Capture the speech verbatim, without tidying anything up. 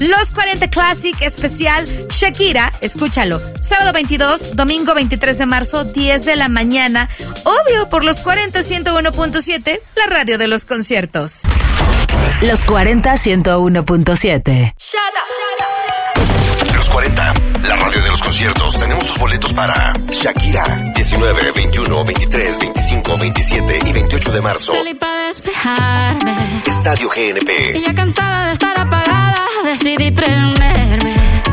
Los cuarenta Classic especial Shakira, escúchalo, sábado veintidós, domingo veintitrés de marzo, diez de la mañana, obvio por los cuarenta ciento uno punto siete, la radio de los conciertos. Los cuarenta ciento uno punto siete. Los cuarenta, la radio de los conciertos. Tenemos tus boletos para Shakira, diecinueve, veintiuno, veintitrés, veinticinco, veintisiete y veintiocho de marzo. Salí para despejarme. Estadio G N P. Y ya cansada de estar apagada, decidí prenderme.